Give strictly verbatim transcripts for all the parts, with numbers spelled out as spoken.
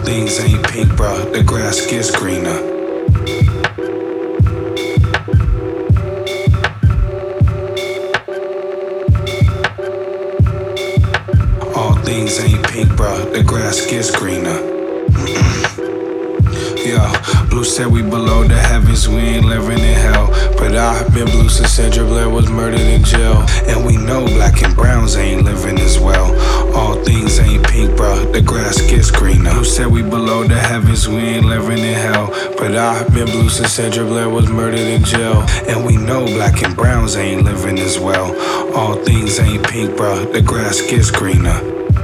things ain't pink, bruh, the grass gets greener. All things ain't pink, bruh, the grass gets greener. Yo, Blue said we below the heavens, we ain't living in hell. But I've been blue since Sandra Blair was murdered in jail. And we know black and browns ain't living as well. All things ain't pink, bruh, the grass gets greener. Blue said we below the heavens, we ain't living in hell. But I've been blue since Sandra Blair was murdered in jail. And we know black and browns ain't living as well. All things ain't pink, bruh, the grass gets greener.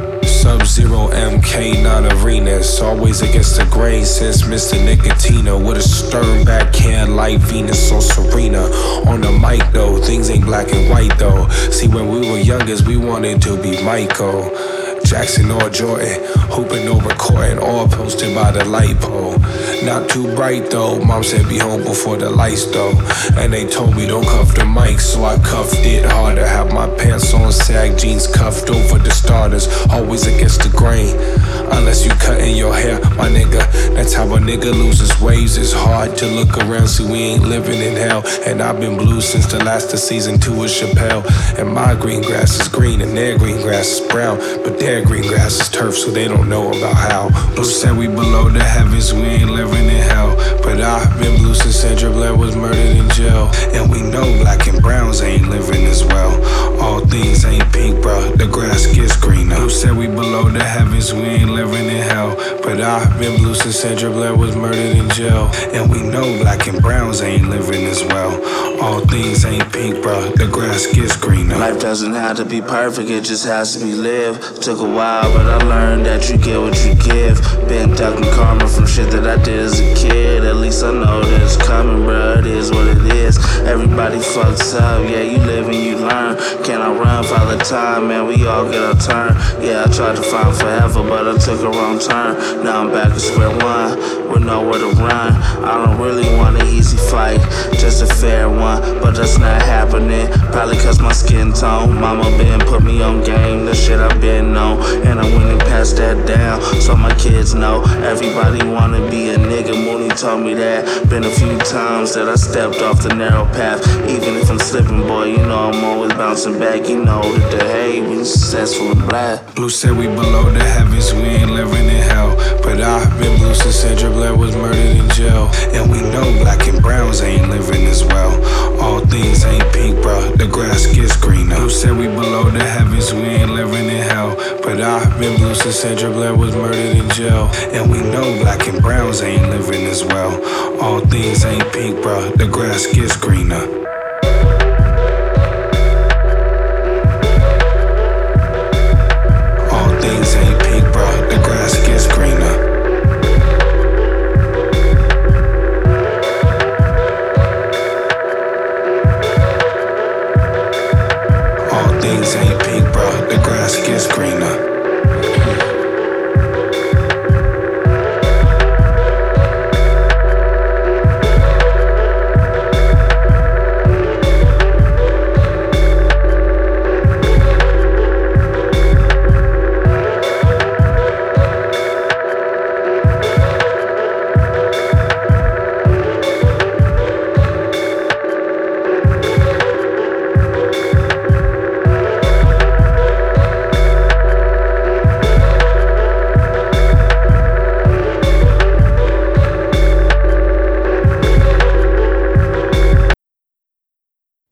Sub-Zero M K, not arenas. Always against the grain since Mister Nicotino. With a stern backhand like Venus or Serena. On the mic though, things ain't black and white though. See, when we were youngest, we wanted to be Michael Jackson or Jordan, hooping over court and all posted by the light pole. Not too bright though, mom said be home before the lights though. And they told me don't cuff the mic, so I cuffed it harder. Have my pants on sag, jeans cuffed over the starters. Always against the grain, unless you cutting your hair, my nigga. That's how a nigga loses waves. It's hard to look around, see we ain't living in hell. And I've been blue since the last of season two of Chappelle. And my green grass is green and their green grass is brown. But their green grass is turf, so they don't know about how. Blue said we below the heavens, we ain't living in hell. But I've been blue since Sandra Blair was murdered in jail. And we know black and browns ain't living as well. All things ain't pink, bruh, the grass gets greener. Blue said we below the heavens, we ain't living in hell. But I've been blue since Sandra Blair was murdered in jail. And we know black and browns ain't living as well. All things ain't pink, bruh, the grass gets greener. Life doesn't have to be perfect, it just has to be lived. Took a while, but I learned that you get what you give. Been ducking karma from shit that I did as a kid. At least I know that it's coming, bruh, it is what it is. Everybody fucks up, yeah, you live and you learn. Can I run for the time, man, we all get our turn. Yeah, I tried to find forever, but I took a wrong turn. Now I'm back at square one, with nowhere to run. I don't really want an easy fight, just a fair one, but that's not happening. Probably cause my skin tone, mama been put me on game, the shit I've been on. And I went and passed that down, so my kids know. Everybody wanna be a nigga, Mooney told me that. Been a few times that I stepped off the narrow path. Even if I'm slipping, boy, you know I'm always bouncing back. You know that the hay we successful and black. Blue said we below the heavens, we ain't living in hell. But I've been blue since Sandra Blair was murdered in jail. And we know black and browns ain't living as well. All things ain't pink, bruh, the grass gets greener. Blue said we below the heavens, we ain't living in hell. But I've been blue since Sandra Blair was murdered in jail. And we know black and browns ain't living as well. All things ain't pink, bruh, the grass gets greener.